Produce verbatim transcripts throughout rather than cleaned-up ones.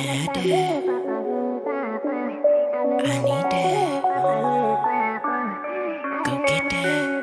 had that. I need that. Go get that.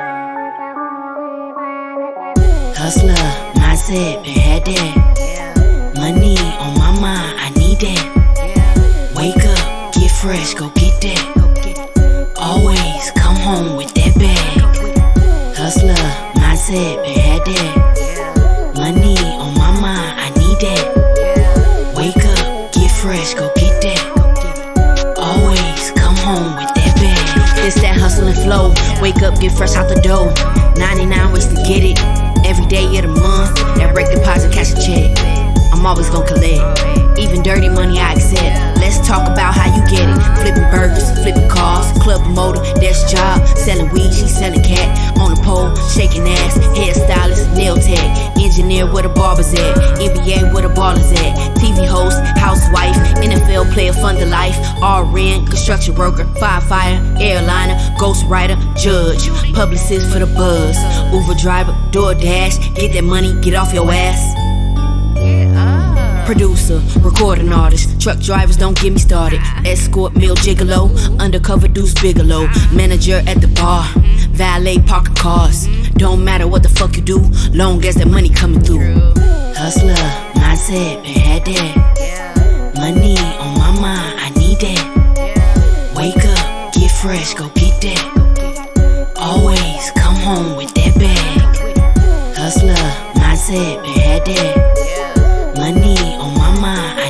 Hustler, mindset, been had that. Money on my mind, I need that. Wake up, get fresh, go get that. Always come home with that bag. Hustler, mindset, been had that. Money on my mind, I need that. Wake up, get fresh, go get that. Always come home with that bag. It's that hustle and flow. Wake up, get fresh out the dough. ninety-nine ways to get it. Every day of the month, that break deposit, cash a check. I'm always gonna collect. Even dirty money I accept. Let's talk about how you get it. Flipping burgers, flipping cars, club promoter, desk job. Selling weed, she selling cat. On the pole, shaking ass. Hairstylist, nail tech. Engineer where the barbers at. N B A where the ballers at. T V host, housewife. N F L player, fund the life. R N, construction worker, firefighter, airliner, ghostwriter, judge. Publicist for the buzz. Uber driver, DoorDash. Get that money, get off your ass. Producer, recording artist, truck drivers, don't get me started. Escort, meal gigolo, undercover Deuce Bigelow. Manager at the bar, valet parking cars. Don't matter what the fuck you do, long as that money coming through. Hustler, mindset, been had that. Money on my mind, I need that. Wake up, get fresh, go get that. Always come home with that bag. Hustler, mindset, been had that. Money on my mind,